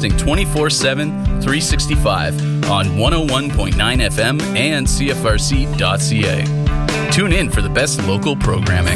broadcasting 24/7, 365 on 101.9 FM and CFRC.ca. Tune in for the best local programming.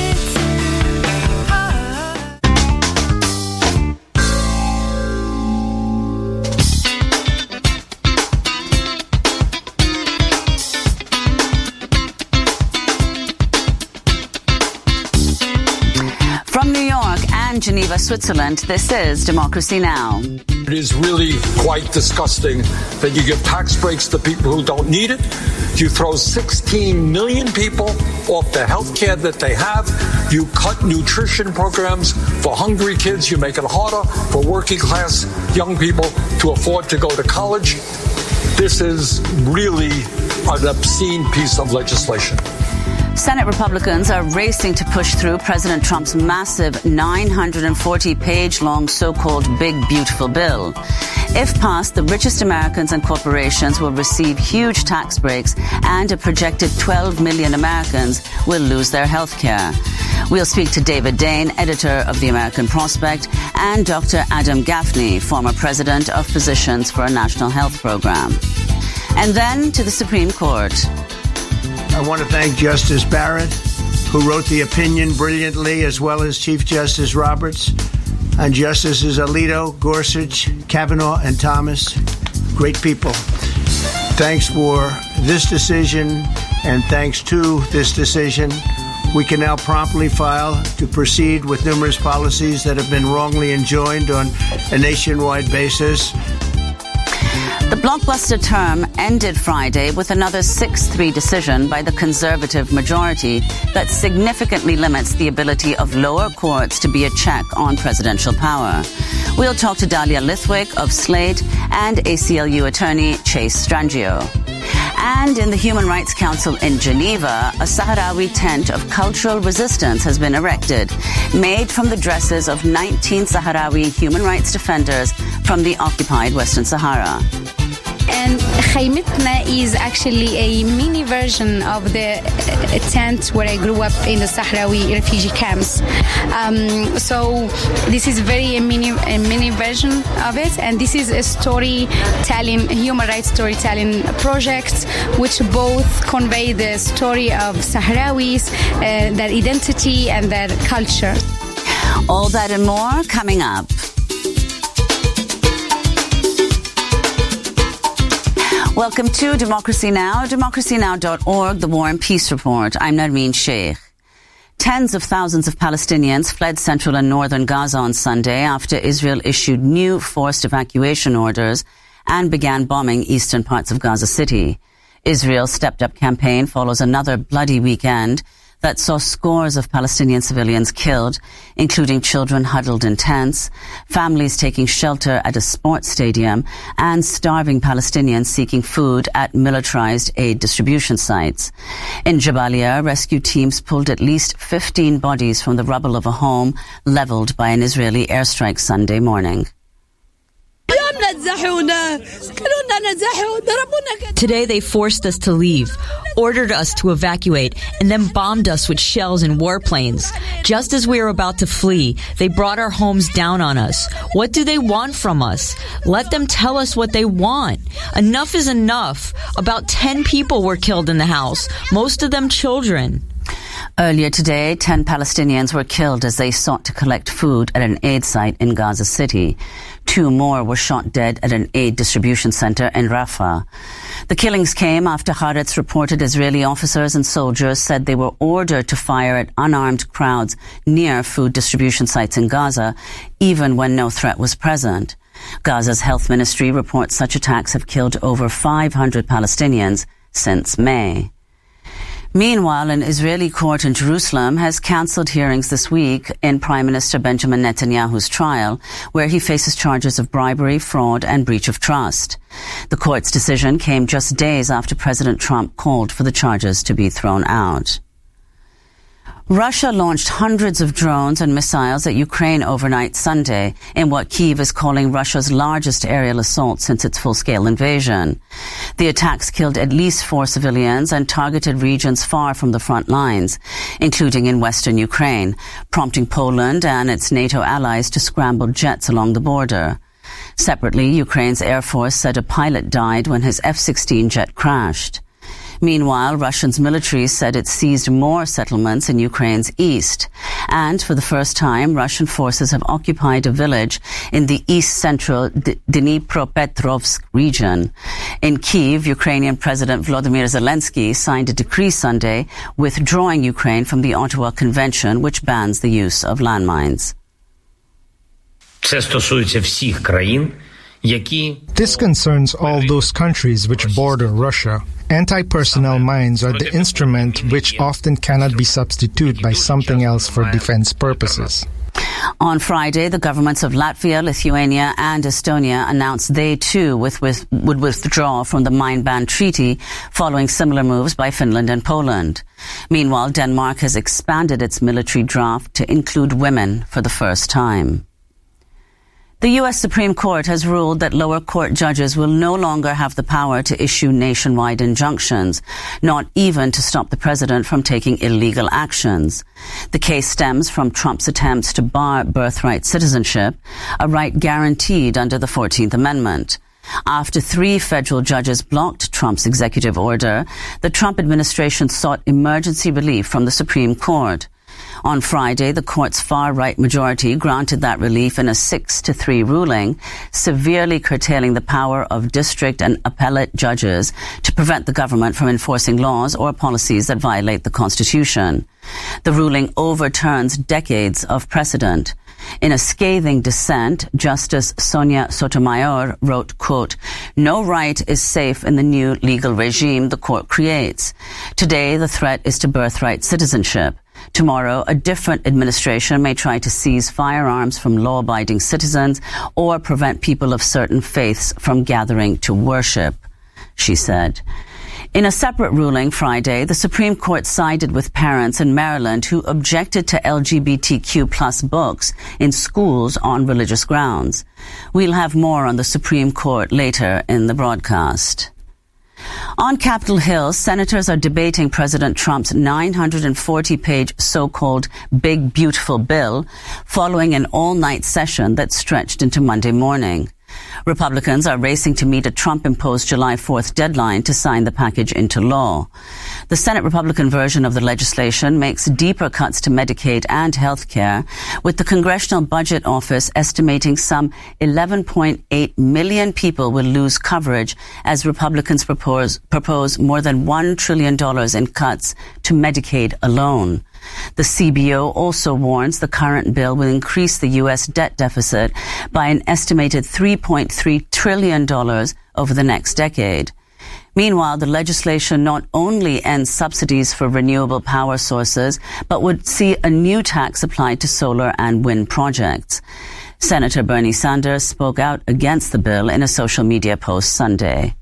From New York and Geneva, Switzerland, this is Democracy Now! It is really quite disgusting that you give tax breaks to people who don't need it. You throw 16 million people off the health care that they have. You cut nutrition programs for hungry kids. You make it harder for working class young people to afford to go to college. This is really an obscene piece of legislation. Senate Republicans are racing to push through President Trump's massive 940-page-long so-called Big Beautiful Bill. If passed, the richest Americans and corporations will receive huge tax breaks, and a projected 12 million Americans will lose their health care. We'll speak to David Dane, editor of The American Prospect, and Dr. Adam Gaffney, former president of Physicians for a National Health Program. And then to the Supreme Court. I want to thank Justice Barrett, who wrote the opinion brilliantly, as well as Chief Justice Roberts, and Justices Alito, Gorsuch, Kavanaugh, and Thomas. Great people. Thanks for this decision, and thanks to this decision, we can now promptly file to proceed with numerous policies that have been wrongly enjoined on a nationwide basis. The blockbuster term ended Friday with another 6-3 decision by the Conservative majority that significantly limits the ability of lower courts to be a check on presidential power. We'll talk to Dahlia Lithwick of Slate and ACLU attorney Chase Strangio. And in the Human Rights Council in Geneva, a Sahrawi tent of cultural resistance has been erected, made from the dresses of 19 Sahrawi human rights defenders from the occupied Western Sahara. And Khaymitna is actually a mini version of the tent where I grew up in the Sahrawi refugee camps. So this is a mini version of it, and this is a storytelling, human rights storytelling project, which both convey the story of Sahrawis, their identity and their culture. All that and more coming up. Welcome to Democracy Now!, democracynow.org, the War and Peace Report. I'm Narmeen Sheikh. Tens of thousands of Palestinians fled central and northern Gaza on Sunday after Israel issued new forced evacuation orders and began bombing eastern parts of Gaza City. Israel's stepped-up campaign follows another bloody weekend that saw scores of Palestinian civilians killed, including children huddled in tents, families taking shelter at a sports stadium, and starving Palestinians seeking food at militarized aid distribution sites. In Jabalia, rescue teams pulled at least 15 bodies from the rubble of a home leveled by an Israeli airstrike Sunday morning. Today they forced us to leave, ordered us to evacuate, and then bombed us with shells and warplanes. Just as we were about to flee, they brought our homes down on us. What do they want from us? Let them tell us what they want. Enough is enough. About 10 people were killed in the house, most of them children. Earlier today, 10 Palestinians were killed as they sought to collect food at an aid site in Gaza City. 2 more were shot dead at an aid distribution center in Rafah. The killings came after Haaretz reported Israeli officers and soldiers said they were ordered to fire at unarmed crowds near food distribution sites in Gaza, even when no threat was present. Gaza's health ministry reports such attacks have killed over 500 Palestinians since May. Meanwhile, an Israeli court in Jerusalem has cancelled hearings this week in Prime Minister Benjamin Netanyahu's trial, where he faces charges of bribery, fraud, and breach of trust. The court's decision came just days after President Trump called for the charges to be thrown out. Russia launched hundreds of drones and missiles at Ukraine overnight Sunday in what Kyiv is calling Russia's largest aerial assault since its full-scale invasion. The attacks killed at least 4 civilians and targeted regions far from the front lines, including in western Ukraine, prompting Poland and its NATO allies to scramble jets along the border. Separately, Ukraine's Air Force said a pilot died when his F-16 jet crashed. Meanwhile, Russia's military said it seized more settlements in Ukraine's east. And for the first time, Russian forces have occupied a village in the east-central Dnipropetrovsk region. In Kyiv, Ukrainian President Volodymyr Zelensky signed a decree Sunday withdrawing Ukraine from the Ottawa Convention, which bans the use of landmines. Це стосується всіх країн, які... This concerns all those countries which border Russia. Anti-personnel mines are the instrument which often cannot be substituted by something else for defense purposes. On Friday, the governments of Latvia, Lithuania and Estonia announced they too would withdraw from the mine ban treaty following similar moves by Finland and Poland. Meanwhile, Denmark has expanded its military draft to include women for the first time. The U.S. Supreme Court has ruled that lower court judges will no longer have the power to issue nationwide injunctions, not even to stop the president from taking illegal actions. The case stems from Trump's attempts to bar birthright citizenship, a right guaranteed under the 14th Amendment. After 3 federal judges blocked Trump's executive order, the Trump administration sought emergency relief from the Supreme Court. On Friday, the court's far-right majority granted that relief in a 6-3 ruling, severely curtailing the power of district and appellate judges to prevent the government from enforcing laws or policies that violate the Constitution. The ruling overturns decades of precedent. In a scathing dissent, Justice Sonia Sotomayor wrote, quote, "No right is safe in the new legal regime the court creates. Today, the threat is to birthright citizenship. Tomorrow, a different administration may try to seize firearms from law-abiding citizens or prevent people of certain faiths from gathering to worship," she said. In a separate ruling Friday, the Supreme Court sided with parents in Maryland who objected to LGBTQ+ books in schools on religious grounds. We'll have more on the Supreme Court later in the broadcast. On Capitol Hill, senators are debating President Trump's 940-page so-called Big Beautiful Bill following an all-night session that stretched into Monday morning. Republicans are racing to meet a Trump-imposed July 4th deadline to sign the package into law. The Senate Republican version of the legislation makes deeper cuts to Medicaid and health care, with the Congressional Budget Office estimating some 11.8 million people will lose coverage as Republicans propose more than $1 trillion in cuts to Medicaid alone. The CBO also warns the current bill will increase the U.S. debt deficit by an estimated $3.3 trillion over the next decade. Meanwhile, the legislation not only ends subsidies for renewable power sources, but would see a new tax applied to solar and wind projects. Senator Bernie Sanders spoke out against the bill in a social media post Sunday.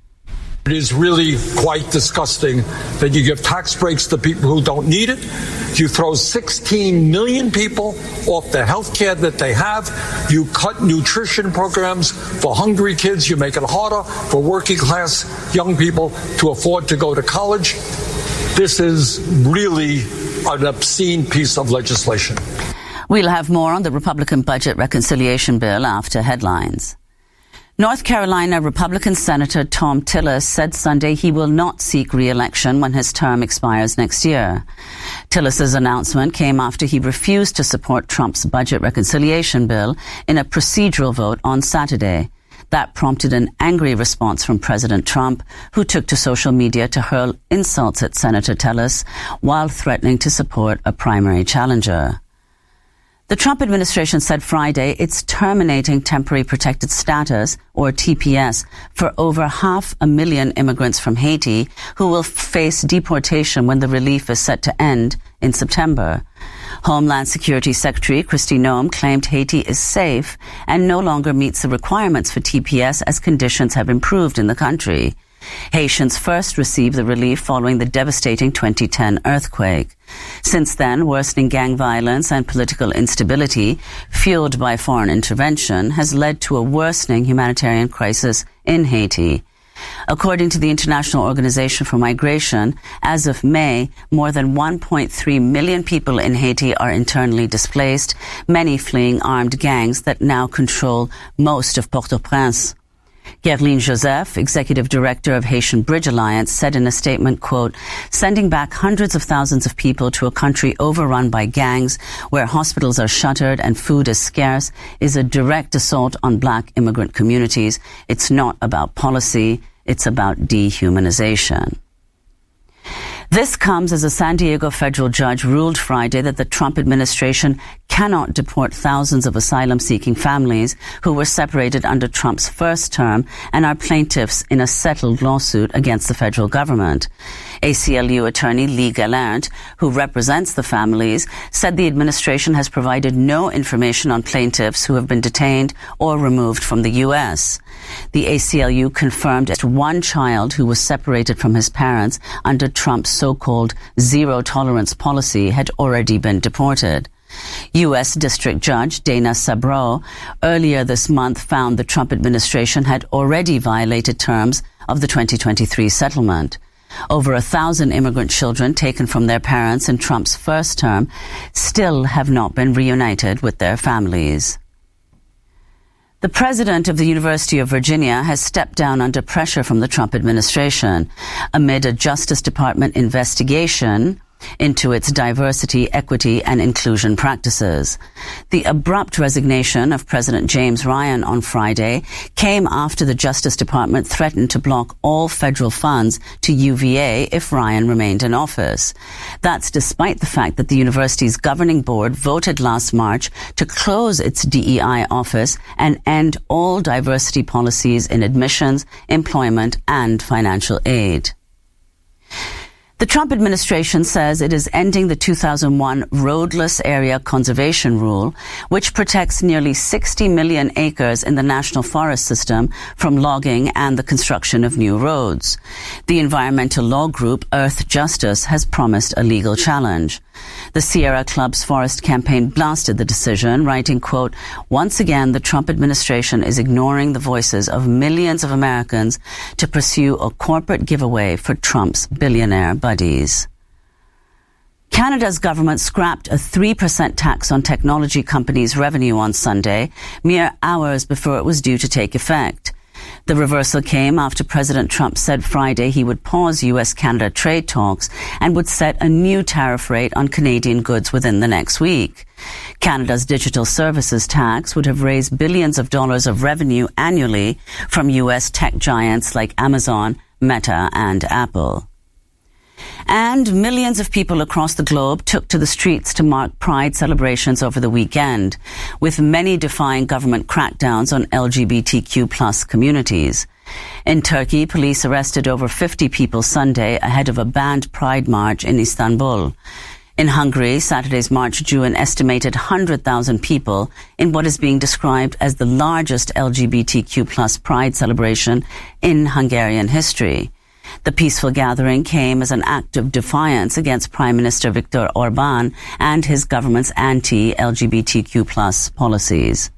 It is really quite disgusting that you give tax breaks to people who don't need it. You throw 16 million people off the health care that they have. You cut nutrition programs for hungry kids. You make it harder for working class young people to afford to go to college. This is really an obscene piece of legislation. We'll have more on the Republican budget reconciliation bill after headlines. North Carolina Republican Senator Thom Tillis said Sunday he will not seek re-election when his term expires next year. Tillis's announcement came after he refused to support Trump's budget reconciliation bill in a procedural vote on Saturday. That prompted an angry response from President Trump, who took to social media to hurl insults at Senator Tillis while threatening to support a primary challenger. The Trump administration said Friday it's terminating temporary protected status, or TPS, for over 500,000 immigrants from Haiti who will face deportation when the relief is set to end in September. Homeland Security Secretary Kristi Noem claimed Haiti is safe and no longer meets the requirements for TPS as conditions have improved in the country. Haitians first received the relief following the devastating 2010 earthquake. Since then, worsening gang violence and political instability, fueled by foreign intervention, has led to a worsening humanitarian crisis in Haiti. According to the International Organization for Migration, as of May, more than 1.3 million people in Haiti are internally displaced, many fleeing armed gangs that now control most of Port-au-Prince. Guerline Joseph, executive director of Haitian Bridge Alliance, said in a statement, quote, "Sending back hundreds of thousands of people to a country overrun by gangs where hospitals are shuttered and food is scarce is a direct assault on black immigrant communities. It's not about policy, it's about dehumanization." This comes as a San Diego federal judge ruled Friday that the Trump administration cannot deport thousands of asylum-seeking families who were separated under Trump's first term and are plaintiffs in a settled lawsuit against the federal government. ACLU attorney Lee Gallant, who represents the families, said the administration has provided no information on plaintiffs who have been detained or removed from the U.S. The ACLU confirmed that one child who was separated from his parents under Trump's so-called zero-tolerance policy had already been deported. U.S. District Judge Dana Sabro earlier this month found the Trump administration had already violated terms of the 2023 settlement. Over 1,000 immigrant children taken from their parents in Trump's first term still have not been reunited with their families. The president of the University of Virginia has stepped down under pressure from the Trump administration amid a Justice Department investigation into its diversity, equity, and inclusion practices. The abrupt resignation of President James Ryan on Friday came after the Justice Department threatened to block all federal funds to UVA if Ryan remained in office. That's despite the fact that the university's governing board voted last March to close its DEI office and end all diversity policies in admissions, employment, and financial aid. The Trump administration says it is ending the 2001 Roadless Area Conservation Rule, which protects nearly 60 million acres in the National Forest System from logging and the construction of new roads. The environmental law group Earth Justice has promised a legal challenge. The Sierra Club's forest campaign blasted the decision, writing, quote, "Once again, the Trump administration is ignoring the voices of millions of Americans to pursue a corporate giveaway for Trump's billionaire buddies." Canada's government scrapped a 3% tax on technology companies' revenue on Sunday, mere hours before it was due to take effect. The reversal came after President Trump said Friday he would pause U.S.-Canada trade talks and would set a new tariff rate on Canadian goods within the next week. Canada's digital services tax would have raised billions of dollars of revenue annually from U.S. tech giants like Amazon, Meta, and Apple. And millions of people across the globe took to the streets to mark Pride celebrations over the weekend, with many defying government crackdowns on LGBTQ+ communities. In Turkey, police arrested over 50 people Sunday ahead of a banned Pride march in Istanbul. In Hungary, Saturday's march drew an estimated 100,000 people in what is being described as the largest LGBTQ+ Pride celebration in Hungarian history. The peaceful gathering came as an act of defiance against Prime Minister Viktor Orbán and his government's anti-LGBTQ+ policies.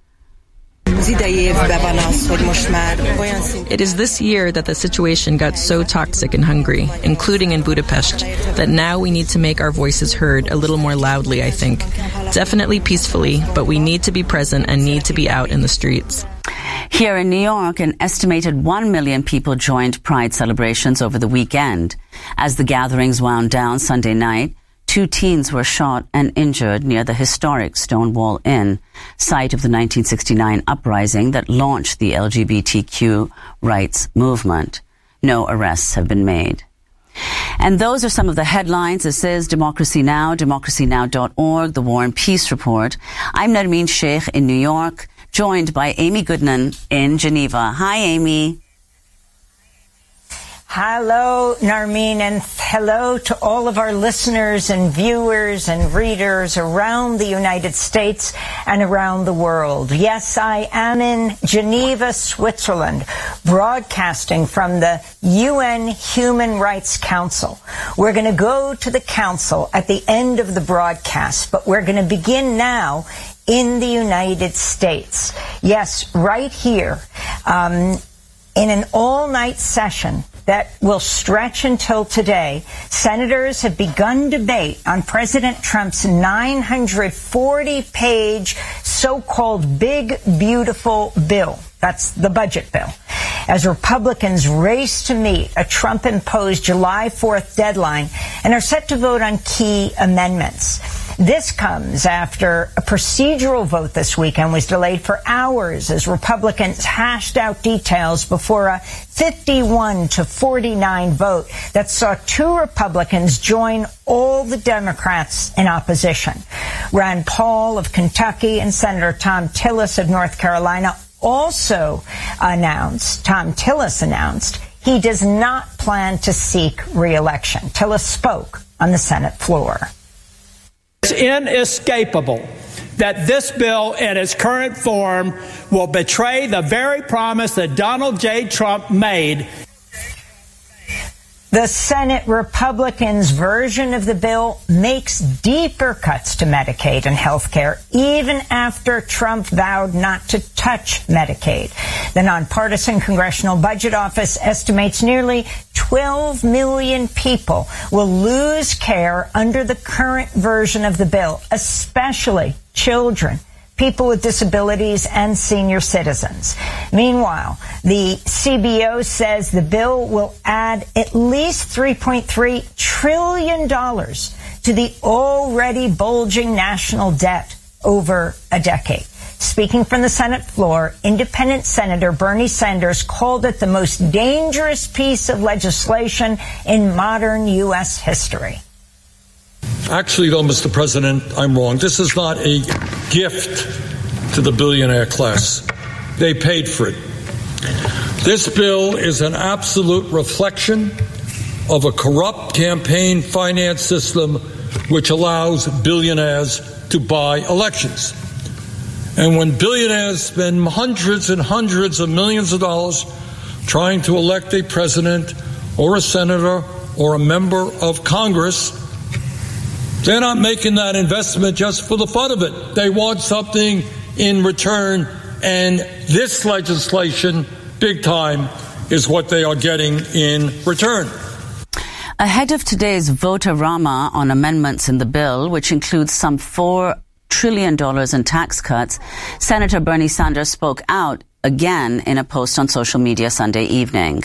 It is this year that the situation got so toxic in Hungary, including in Budapest, that now we need to make our voices heard a little more loudly, I think. Definitely peacefully, but we need to be present and need to be out in the streets. Here in New York, an estimated 1 million people joined Pride celebrations over the weekend. As the gatherings wound down Sunday night, 2 teens were shot and injured near the historic Stonewall Inn, site of the 1969 uprising that launched the LGBTQ rights movement. No arrests have been made. And those are some of the headlines. This is Democracy Now!, democracynow.org, the War and Peace Report. I'm Nermeen Sheikh in New York, joined by Amy Goodman in Geneva. Hi, Amy. Hello, Narmeen, and hello to all of our listeners and viewers and readers around the United States and around the world. Yes, I am in Geneva, Switzerland, broadcasting from the UN Human Rights Council. We're going to go to the council at the end of the broadcast, but we're going to begin now in the United States. Yes, right here. In an all-night session that will stretch until today, senators have begun debate on President Trump's 940-page so-called Big Beautiful Bill. That's the budget bill. As Republicans race to meet a Trump-imposed July 4th deadline and are set to vote on key amendments. This comes after a procedural vote this weekend was delayed for hours as Republicans hashed out details before a 51-49 vote that saw 2 Republicans join all the Democrats in opposition. Rand Paul of Kentucky and Senator Thom Tillis of North Carolina also announced, he does not plan to seek re-election. Tillis spoke on the Senate floor. It's inescapable that this bill in its current form will betray the very promise that Donald J. Trump made. The Senate Republicans' version of the bill makes deeper cuts to Medicaid and health care, even after Trump vowed not to touch Medicaid. The nonpartisan Congressional Budget Office estimates nearly 12 million people will lose care under the current version of the bill, especially children, people with disabilities, and senior citizens. Meanwhile, the CBO says the bill will add at least $3.3 trillion to the already bulging national debt over a decade. Speaking from the Senate floor, independent Senator Bernie Sanders called it the most dangerous piece of legislation in modern U.S. history. Actually, though, Mr. President, I'm wrong. This is not a gift to the billionaire class. They paid for it. This bill is an absolute reflection of a corrupt campaign finance system which allows billionaires to buy elections. And when billionaires spend hundreds and hundreds of millions of dollars trying to elect a president or a senator or a member of Congress, they're not making that investment just for the fun of it. They want something in return, and this legislation, big time, is what they are getting in return. Ahead of today's vote-a-rama on amendments in the bill, which includes some $4 trillion in tax cuts, Senator Bernie Sanders spoke out again in a post on social media Sunday evening.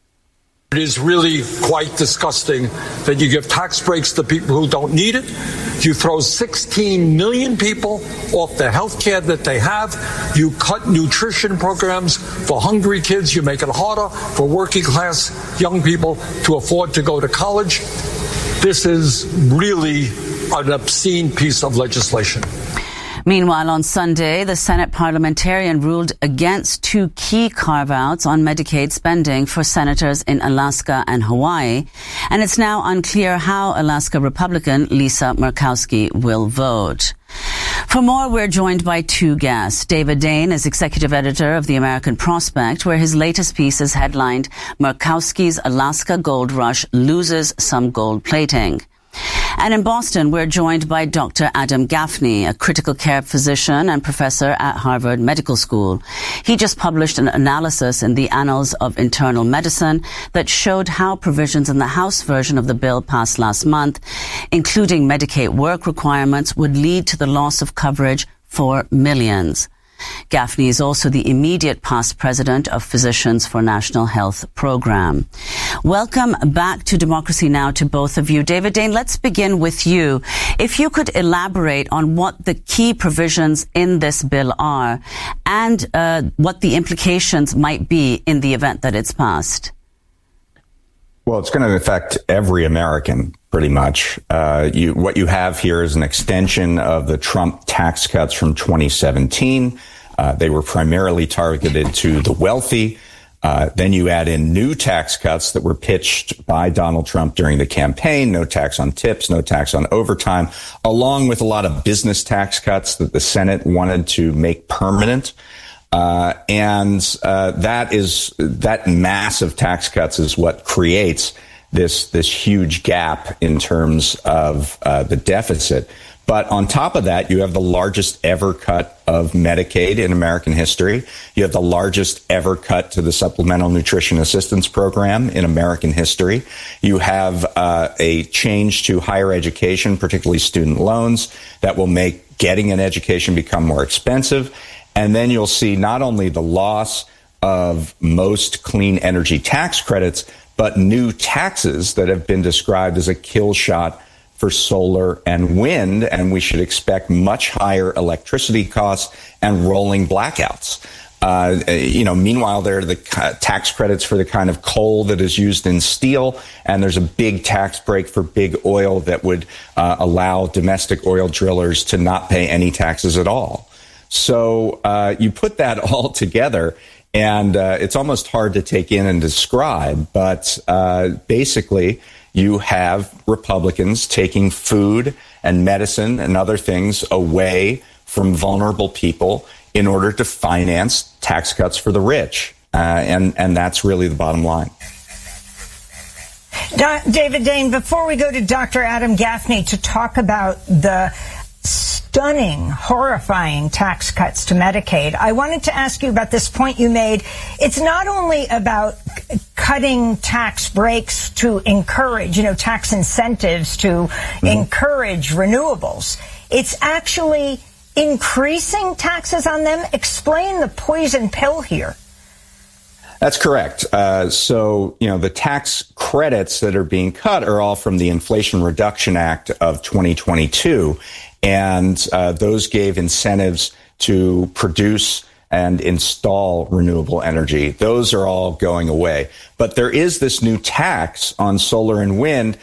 It is really quite disgusting that you give tax breaks to people who don't need it. You throw 16 million people off the health care that they have. You cut nutrition programs for hungry kids. You make it harder for working class young people to afford to go to college. This is really an obscene piece of legislation. Meanwhile, on Sunday, the Senate parliamentarian ruled against 2 key carve-outs on Medicaid spending for senators in Alaska and Hawaii, and it's now unclear how Alaska Republican Lisa Murkowski will vote. For more, we're joined by 2 guests. David Dain is executive editor of The American Prospect, where his latest piece is headlined, Murkowski's Alaska Gold Rush Loses Some Gold Plating. And in Boston, we're joined by Dr. Adam Gaffney, a critical care physician and professor at Harvard Medical School. He just published an analysis in the Annals of Internal Medicine that showed how provisions in the House version of the bill passed last month, including Medicaid work requirements, would lead to the loss of coverage for millions. Gaffney is also the immediate past president of Physicians for National Health Program. Welcome back to Democracy Now! To both of you. David Dain, let's begin with you. If you could elaborate on what the key provisions in this bill are and what the implications might be in the event that it's passed. Well, it's going to affect every American, pretty much. What you have here is an extension of the Trump tax cuts from 2017. They were primarily targeted to the wealthy. Then you add in new tax cuts that were pitched by Donald Trump during the campaign. No tax on tips, no tax on overtime, along with a lot of business tax cuts that the Senate wanted to make permanent. That massive tax cuts is what creates this huge gap in terms of the deficit. But on top of that, you have the largest ever cut of Medicaid in American history. You have the largest ever cut to the Supplemental Nutrition Assistance Program in American history. You have a change to higher education, particularly student loans, that will make getting an education become more expensive. And then you'll see not only the loss of most clean energy tax credits, but new taxes that have been described as a kill shot for solar and wind, and we should expect much higher electricity costs and rolling blackouts. Meanwhile, there are the tax credits for the kind of coal that is used in steel, and there's a big tax break for big oil that would allow domestic oil drillers to not pay any taxes at all. So you put that all together, and it's almost hard to take in and describe, but basically you have Republicans taking food and medicine and other things away from vulnerable people in order to finance tax cuts for the rich. And that's really the bottom line. David Dayen, before we go to Dr. Adam Gaffney to talk about the stunning, horrifying tax cuts to Medicaid, I wanted to ask you about this point you made. It's not only about cutting tax breaks to encourage, tax incentives to encourage renewables. It's actually increasing taxes on them. Explain the poison pill here. That's correct. The tax credits that are being cut are all from the Inflation Reduction Act of 2022. And those gave incentives to produce and install renewable energy. Those are all going away. But there is this new tax on solar and wind,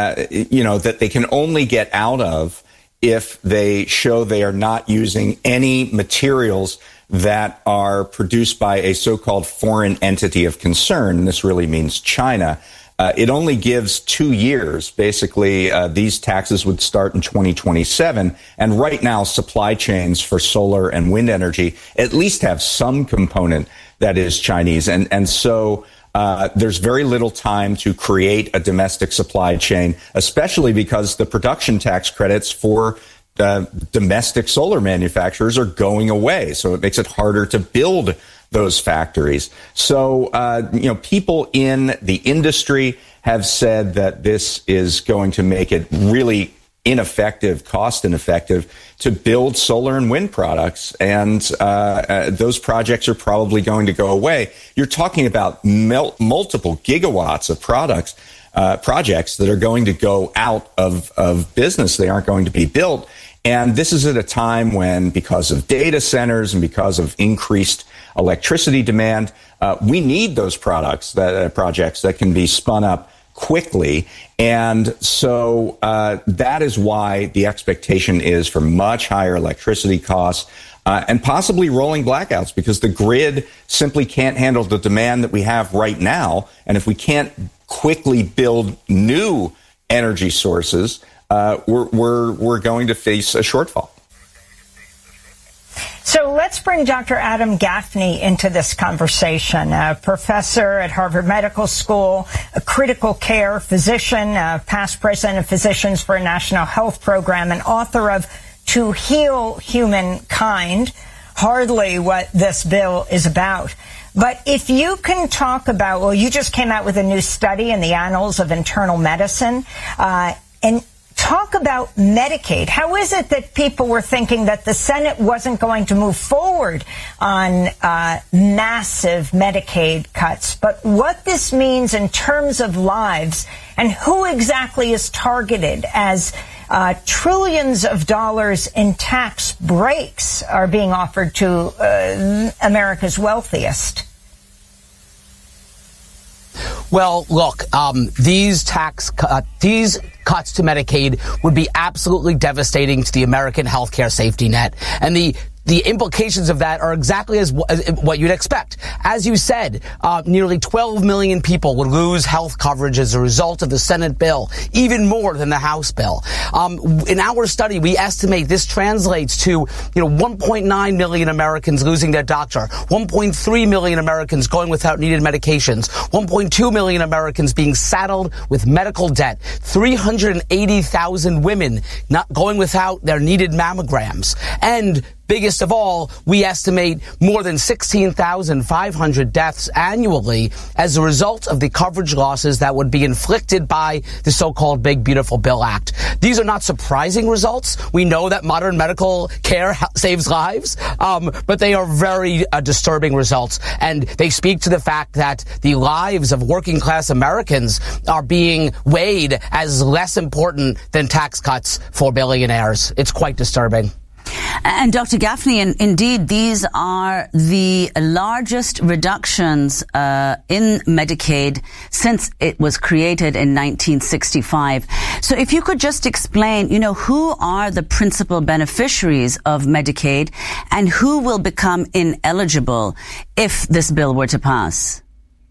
that they can only get out of if they show they are not using any materials that are produced by a so-called foreign entity of concern. This really means China. It only gives 2 years. Basically, these taxes would start in 2027. And right now, supply chains for solar and wind energy at least have some component that is Chinese. And so there's very little time to create a domestic supply chain, especially because the production tax credits for domestic solar manufacturers are going away. So it makes it harder to build those factories. So, people in the industry have said that this is going to make it really ineffective, cost ineffective to build solar and wind products. And those projects are probably going to go away. You're talking about multiple gigawatts of projects that are going to go out of business. They aren't going to be built. And this is at a time when, because of data centers and because of increased electricity demand, we need those projects that can be spun up quickly. And so that is why the expectation is for much higher electricity costs and possibly rolling blackouts, because the grid simply can't handle the demand that we have right now. And if we can't quickly build new energy sources, we're going to face a shortfall. So let's bring Dr. Adam Gaffney into this conversation, a professor at Harvard Medical School, a critical care physician, past president of Physicians for a National Health Program, and author of To Heal Humankind, hardly what this bill is about. But if you can talk about, you just came out with a new study in the Annals of Internal Medicine, and talk about Medicaid. How is it that people were thinking that the Senate wasn't going to move forward on massive Medicaid cuts, but what this means in terms of lives and who exactly is targeted as trillions of dollars in tax breaks are being offered to America's wealthiest? Well, look, these cuts to Medicaid would be absolutely devastating to the American healthcare safety net. And the the implications of that are exactly as what you'd expect. As you said, nearly 12 million people would lose health coverage as a result of the Senate bill, even more than the House bill. In our study, we estimate this translates to, 1.9 million Americans losing their doctor, 1.3 million Americans going without needed medications, 1.2 million Americans being saddled with medical debt, 380,000 women not going without their needed mammograms, and biggest of all, we estimate more than 16,500 deaths annually as a result of the coverage losses that would be inflicted by the so-called Big Beautiful Bill Act. These are not surprising results. We know that modern medical care saves lives, but they are very disturbing results, and they speak to the fact that the lives of working class Americans are being weighed as less important than tax cuts for billionaires. It's quite disturbing. And Dr. Gaffney, indeed, these are the largest reductions in Medicaid since it was created in 1965. So if you could just explain, who are the principal beneficiaries of Medicaid and who will become ineligible if this bill were to pass?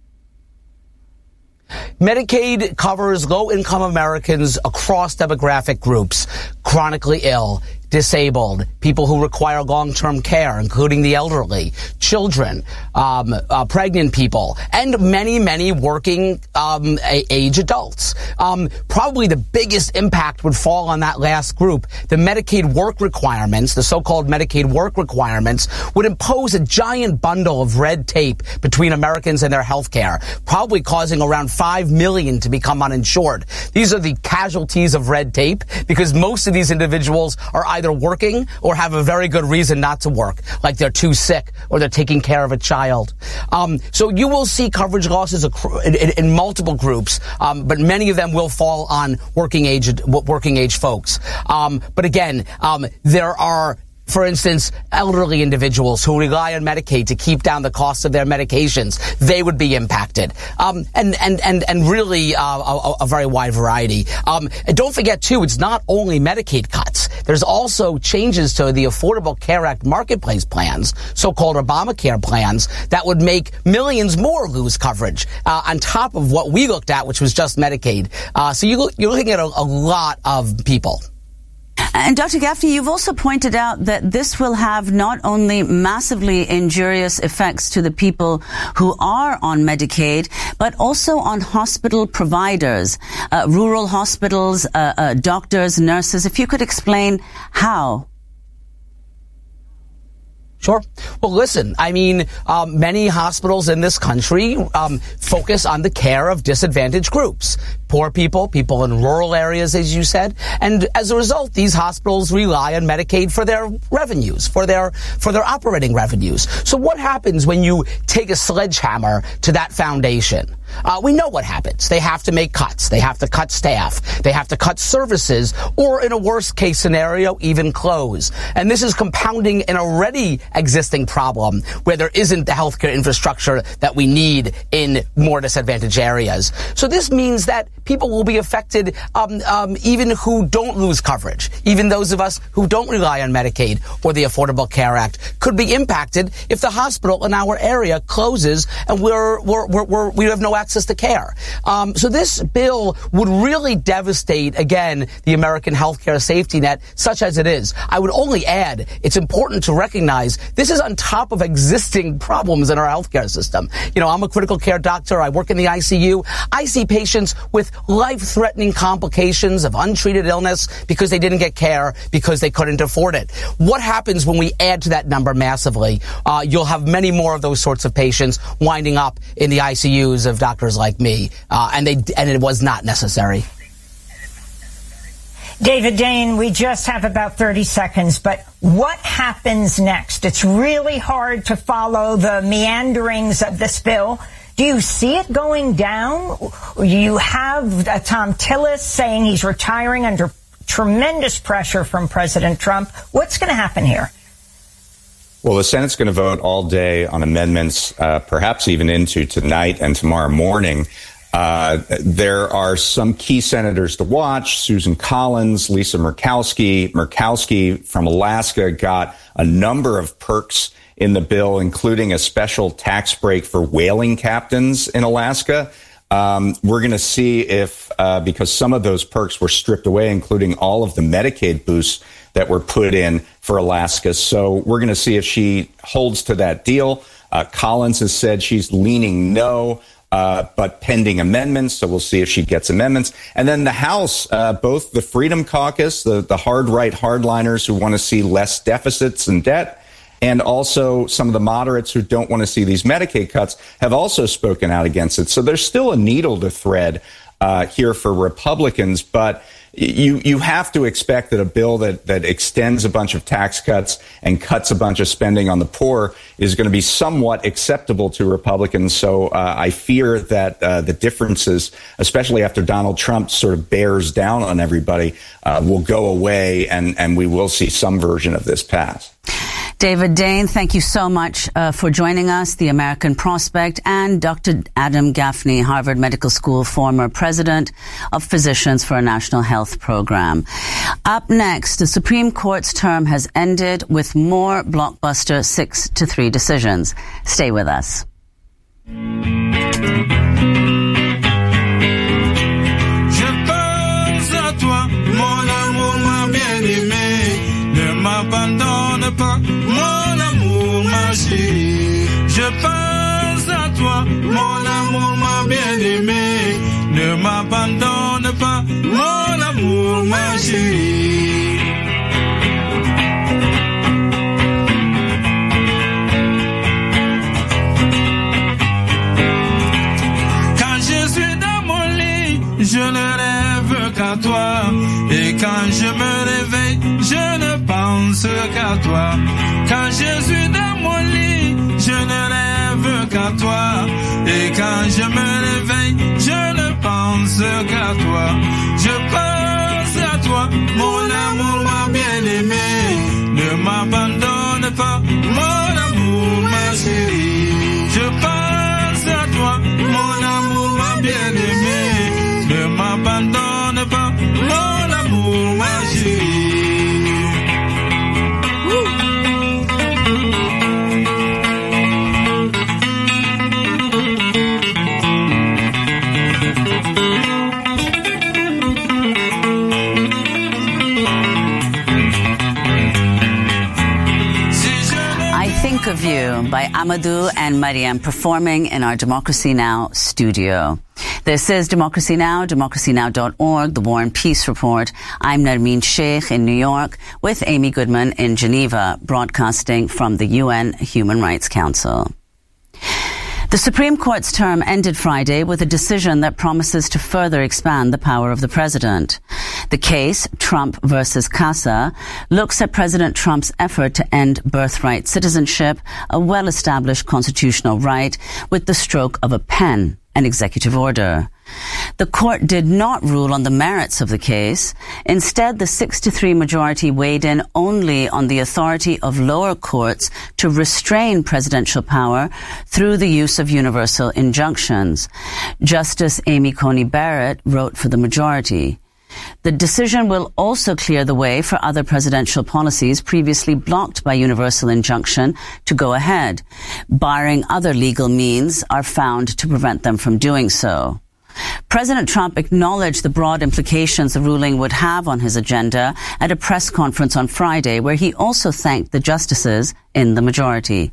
Medicaid covers low-income Americans across demographic groups, chronically ill, disabled, people who require long-term care, including the elderly, children, pregnant people, and many, many working age adults. Probably the biggest impact would fall on that last group. The Medicaid work requirements, the so-called Medicaid work requirements, would impose a giant bundle of red tape between Americans and their health care, probably causing around 5 million to become uninsured. These are the casualties of red tape because most of these individuals are either working or have a very good reason not to work, like they're too sick or they're taking care of a child. So you will see coverage losses in multiple groups, but many of them will fall on working age folks. But again, there are, for instance, elderly individuals who rely on Medicaid to keep down the cost of their medications. They would be impacted. And really a very wide variety. And don't forget, too, it's not only Medicaid cuts. There's also changes to the Affordable Care Act marketplace plans, so-called Obamacare plans, that would make millions more lose coverage on top of what we looked at, which was just Medicaid. So you're looking at a lot of people. And Dr. Gaffney, you've also pointed out that this will have not only massively injurious effects to the people who are on Medicaid, but also on hospital providers, rural hospitals, doctors, nurses. If you could explain how. Sure. Well, listen, many hospitals in this country focus on the care of disadvantaged groups. Poor people, people in rural areas, as you said. And as a result, these hospitals rely on Medicaid for their revenues, for their operating revenues. So what happens when you take a sledgehammer to that foundation? We know what happens. They have to make cuts. They have to cut staff. They have to cut services, or in a worst case scenario, even close. And this is compounding an already existing problem where there isn't the healthcare infrastructure that we need in more disadvantaged areas. So this means that people will be affected, even who don't lose coverage. Even those of us who don't rely on Medicaid or the Affordable Care Act could be impacted if the hospital in our area closes and we have no access to care. So this bill would really devastate, again, the American healthcare safety net, such as it is. I would only add, it's important to recognize this is on top of existing problems in our healthcare system. I'm a critical care doctor. I work in the ICU. I see patients with life-threatening complications of untreated illness because they didn't get care because they couldn't afford it. What happens when we add to that number massively? You'll have many more of those sorts of patients winding up in the ICUs of doctors like me, and it was not necessary. David Dayen, we just have about 30 seconds, but what happens next? It's really hard to follow the meanderings of this bill. Do you see it going down? You have Tom Tillis saying he's retiring under tremendous pressure from President Trump. What's going to happen here? Well, the Senate's going to vote all day on amendments, perhaps even into tonight and tomorrow morning. There are some key senators to watch: Susan Collins, Lisa Murkowski. Murkowski from Alaska got a number of perks in the bill, including a special tax break for whaling captains in Alaska. We're going to see if, because some of those perks were stripped away, including all of the Medicaid boosts that were put in for Alaska. So we're going to see if she holds to that deal. Collins has said she's leaning no, but pending amendments. So we'll see if she gets amendments. And then the House, both the Freedom Caucus, the hard right hardliners who want to see less deficits and debt, and also some of the moderates who don't want to see these Medicaid cuts, have also spoken out against it. So there's still a needle to thread here for Republicans, but you have to expect that a bill that extends a bunch of tax cuts and cuts a bunch of spending on the poor is going to be somewhat acceptable to Republicans. So I fear that the differences, especially after Donald Trump sort of bears down on everybody, will go away, and we will see some version of this pass. David Dane, thank you so much for joining us, the American Prospect, and Dr. Adam Gaffney, Harvard Medical School former president of Physicians for a National Health Program. Up next, the Supreme Court's term has ended with more blockbuster 6-3 decisions. Stay with us. Je pense à toi, mon amour, ma bien-aimée, ne m'abandonne pas. Mon amour, ma chérie, je pense à toi, mon amour, ma bien-aimée, ne m'abandonne pas, mon amour, ma chérie. Quand je suis dans mon lit, je ne rêve qu'à toi, et quand je me réveille, je ne pense qu'à toi. Quand je suis dans mon lit, je ne rêve qu'à toi. Et quand je me réveille, je ne pense qu'à toi. Je pense à toi, mon amour, ma bien-aimée. Ne m'abandonne pas, mon amour, ma chérie. Je pense à toi, mon amour, ma bien-aimée. Ne m'abandonne pas, mon amour, ma chérie. Think of You by Amadou and Mariam performing in our Democracy Now! Studio. This is Democracy Now!, democracynow.org, the War and Peace Report. I'm Nermeen Sheikh in New York with Amy Goodman in Geneva, broadcasting from the UN Human Rights Council. The Supreme Court's term ended Friday with a decision that promises to further expand the power of the president. The case, Trump versus Casa, looks at President Trump's effort to end birthright citizenship, a well-established constitutional right, with the stroke of a pen, an executive order. The court did not rule on the merits of the case. Instead, the 6-3 majority weighed in only on the authority of lower courts to restrain presidential power through the use of universal injunctions. Justice Amy Coney Barrett wrote for the majority. The decision will also clear the way for other presidential policies previously blocked by universal injunction to go ahead, barring other legal means are found to prevent them from doing so. President Trump acknowledged the broad implications the ruling would have on his agenda at a press conference on Friday, where he also thanked the justices in the majority.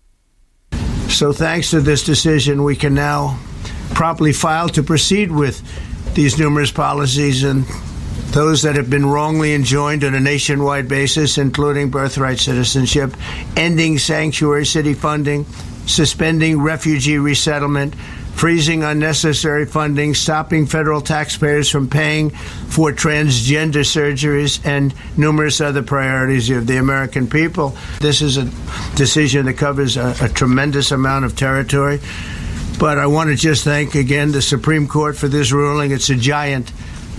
So thanks to this decision, we can now promptly file to proceed with these numerous policies and those that have been wrongly enjoined on a nationwide basis, including birthright citizenship, ending sanctuary city funding, suspending refugee resettlement, freezing unnecessary funding, stopping federal taxpayers from paying for transgender surgeries, and numerous other priorities of the American people. This is a decision that covers a tremendous amount of territory. But I want to just thank again the Supreme Court for this ruling. It's a giant.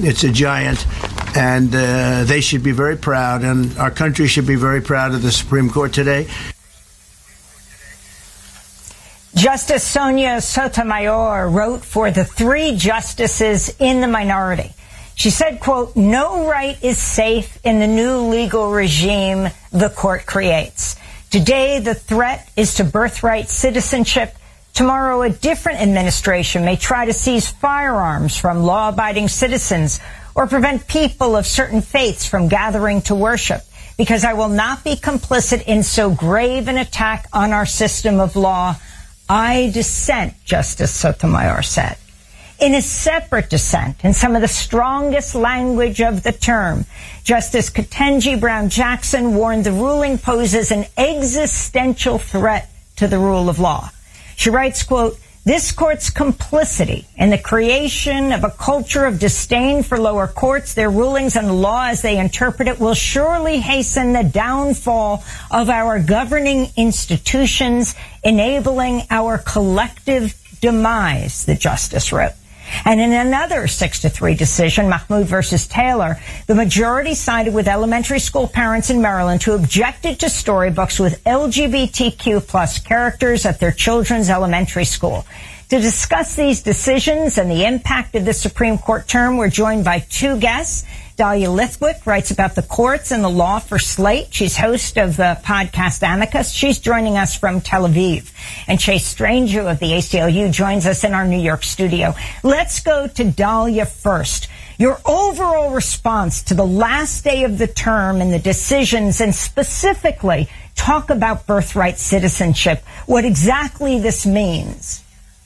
And they should be very proud, and our country should be very proud of the Supreme Court today. Justice Sonia Sotomayor wrote for the 3 justices in the minority. She said, quote, "No right is safe in the new legal regime the court creates. Today, the threat is to birthright citizenship. Tomorrow, a different administration may try to seize firearms from law-abiding citizens or prevent people of certain faiths from gathering to worship. Because I will not be complicit in so grave an attack on our system of law, I dissent," Justice Sotomayor said. In a separate dissent, in some of the strongest language of the term, Justice Ketanji Brown Jackson warned the ruling poses an existential threat to the rule of law. She writes, quote, "This court's complicity in the creation of a culture of disdain for lower courts, their rulings, and the law as they interpret it will surely hasten the downfall of our governing institutions, enabling our collective demise," the justice wrote. And in another 6-3 decision, Mahmoud versus Taylor, the majority sided with elementary school parents in Maryland who objected to storybooks with LGBTQ plus characters at their children's elementary school. To discuss these decisions and the impact of the Supreme Court term, we're joined by 2 guests. Dahlia Lithwick writes about the courts and the law for Slate. She's host of the podcast Amicus. She's joining us from Tel Aviv. And Chase Strangeau of the ACLU joins us in our New York studio. Let's go to Dahlia first. Your overall response to the last day of the term and the decisions, and specifically talk about birthright citizenship, what exactly this means.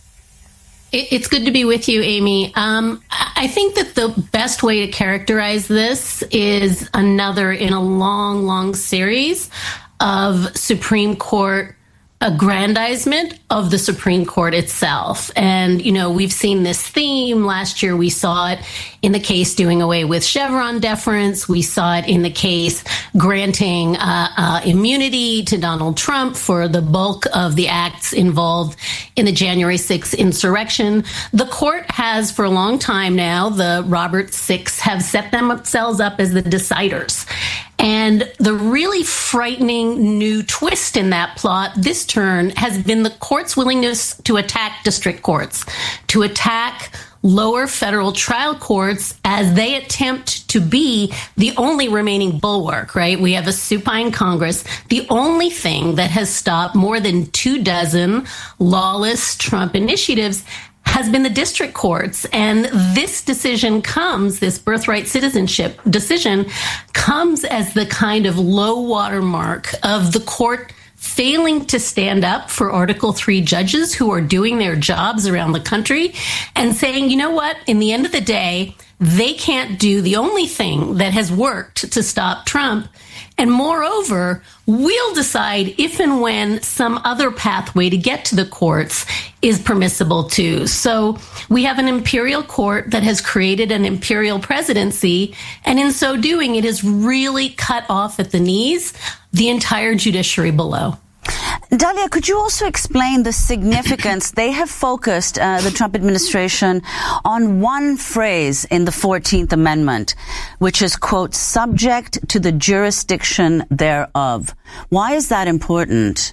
It's good to be with you, Amy. I think that the best way to characterize this is another in a long, long series of Supreme Court aggrandizement of the Supreme Court itself. And, you know, we've seen this theme. Last year, we saw it in the case doing away with Chevron deference. We saw it in the case granting immunity to Donald Trump for the bulk of the acts involved in the January 6th insurrection. The court has, for a long time now, the Roberts Six have set themselves up as the deciders. And the really frightening new twist in that plot this turn has been the court's willingness to attack district courts, to attack lower federal trial courts as they attempt to be the only remaining bulwark, right? We have a supine Congress. The only thing that has stopped more than 24 lawless Trump initiatives has been the district courts. And this decision comes, this birthright citizenship decision, comes as the kind of low water mark of the court failing to stand up for Article 3 judges who are doing their jobs around the country and saying, you know what, in the end of the day, they can't do the only thing that has worked to stop Trump. And moreover, we'll decide if and when some other pathway to get to the courts is permissible too. So we have an imperial court that has created an imperial presidency, and in so doing, it has really cut off at the knees the entire judiciary below. Dahlia, could you also explain the significance? They have focused, the Trump administration, on one phrase in the 14th Amendment, which is, quote, subject to the jurisdiction thereof. Why is that important?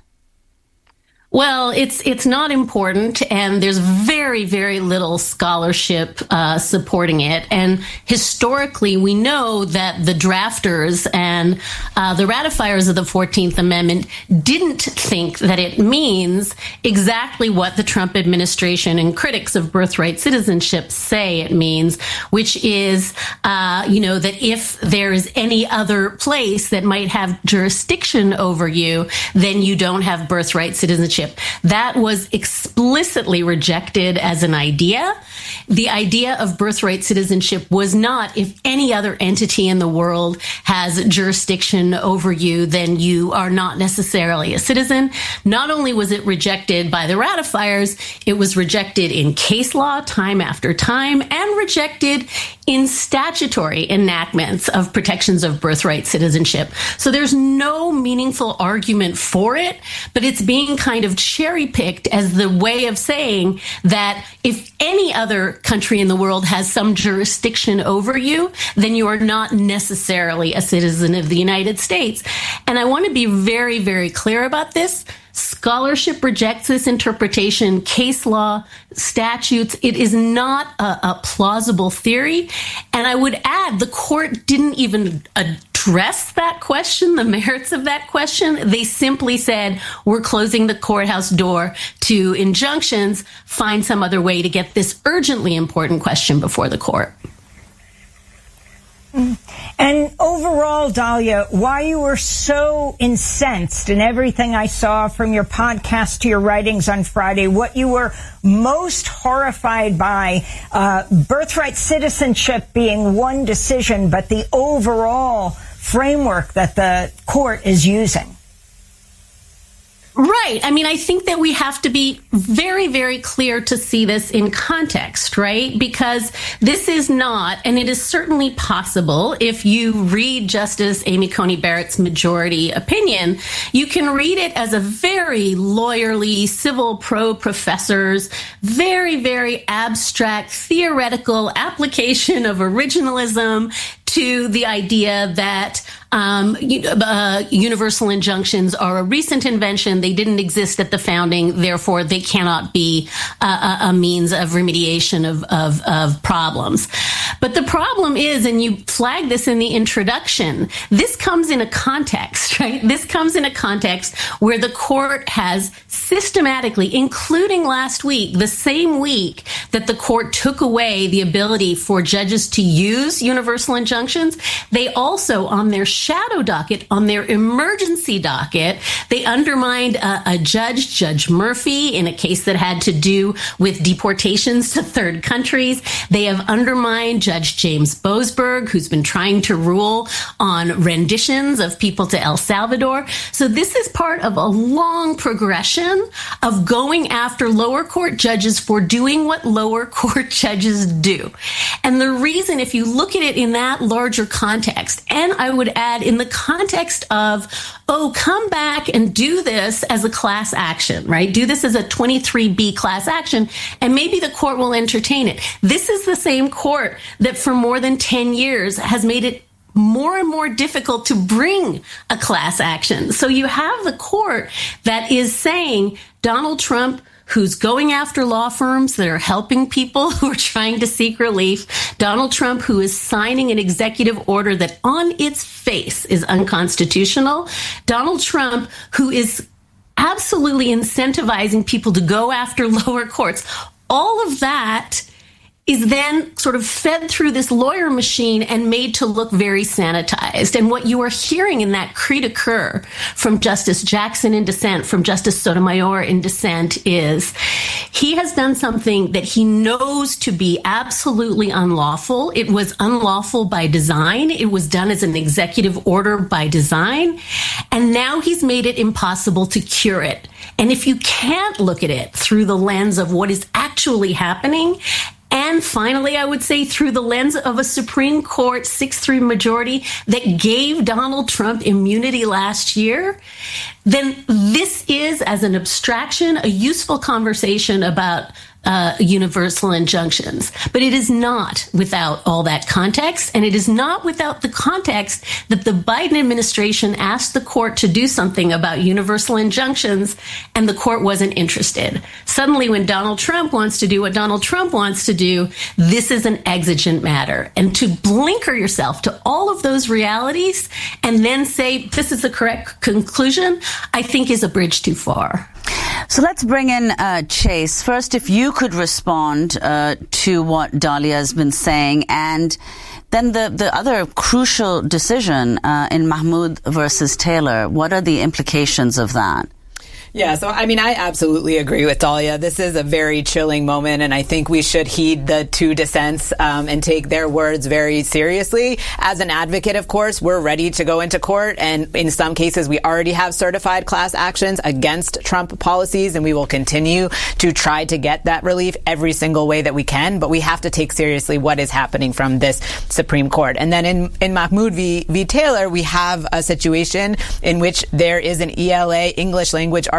Well, it's not important, and there's very, very little scholarship supporting it. And historically, we know that the drafters and the ratifiers of the 14th Amendment didn't think that it means exactly what the Trump administration and critics of birthright citizenship say it means, which is, that if there is any other place that might have jurisdiction over you, then you don't have birthright citizenship. That was explicitly rejected as an idea. The idea of birthright citizenship was not, if any other entity in the world has jurisdiction over you, then you are not necessarily a citizen. Not only was it rejected by the ratifiers, it was rejected in case law time after time, and rejected in statutory enactments of protections of birthright citizenship. So there's no meaningful argument for it, but it's being kind of of cherry-picked as the way of saying that if any other country in the world has some jurisdiction over you, then you are not necessarily a citizen of the United States. And I want to be very, very clear about this. Scholarship rejects this interpretation. Case law, statutes, it is not a plausible theory. And I would add, the court didn't even address that question, the merits of that question. They simply said, we're closing the courthouse door to injunctions. Find some other way to get this urgently important question before the court. And overall, Dalia, why you were so incensed in everything I saw from your podcast to your writings on Friday, what you were most horrified by, birthright citizenship being one decision, but the overall framework that the court is using. Right. I mean, I think that we have to be very, very clear to see this in context, right? Because this is not, and it is certainly possible, if you read Justice Amy Coney Barrett's majority opinion, you can read it as a very lawyerly, civil pro professor's, very, very abstract, theoretical application of originalism to the idea that universal injunctions are a recent invention. They didn't exist at the founding. Therefore, they cannot be a means of remediation of problems. But the problem is, and you flagged this in the introduction, this comes in a context, right? This comes in a context where the court has systematically, including last week, the same week that the court took away the ability for judges to use universal injunctions, they also, on their shadow docket, on their emergency docket, they undermined a judge, Judge Murphy, in a case that had to do with deportations to third countries. They have undermined Judge James Boasberg, who's been trying to rule on renditions of people to El Salvador. So this is part of a long progression of going after lower court judges for doing what lower court judges do. And the reason, if you look at it in that larger context, and I would add in the context of, oh, come back and do this as a class action, right? Do this as a 23B class action, and maybe the court will entertain it. This is the same court that for more than 10 years has made it more and more difficult to bring a class action. So you have the court that is saying Donald Trump, who's going after law firms that are helping people who are trying to seek relief, Donald Trump, who is signing an executive order that on its face is unconstitutional, Donald Trump, who is absolutely incentivizing people to go after lower courts. All of that is then sort of fed through this lawyer machine and made to look very sanitized. And what you are hearing in that cri de coeur from Justice Jackson in dissent, from Justice Sotomayor in dissent, is he has done something that he knows to be absolutely unlawful. It was unlawful by design. It was done as an executive order by design. And now he's made it impossible to cure it. And if you can't look at it through the lens of what is actually happening, and finally, I would say through the lens of a Supreme Court 6-3 majority that gave Donald Trump immunity last year, then this is, as an abstraction, a useful conversation about universal injunctions. But it is not without all that context, and it is not without the context that the Biden administration asked the court to do something about universal injunctions, and the court wasn't interested. Suddenly, when Donald Trump wants to do what Donald Trump wants to do, this is an exigent matter. And to blinker yourself to all of those realities and then say this is the correct conclusion, I think is a bridge too far. So let's bring in Chase. First, if you could respond to what Dalia has been saying, and then the other crucial decision in Mahmoud versus Taylor. What are the implications of that? Yeah, so I mean, I absolutely agree with Dalia. This is a very chilling moment, and I think we should heed the two dissents and take their words very seriously. As an advocate, of course, we're ready to go into court, and in some cases, we already have certified class actions against Trump policies, and we will continue to try to get that relief every single way that we can, but we have to take seriously what is happening from this Supreme Court. And then in Mahmoud v. Taylor, we have a situation in which there is an ELA, English language arts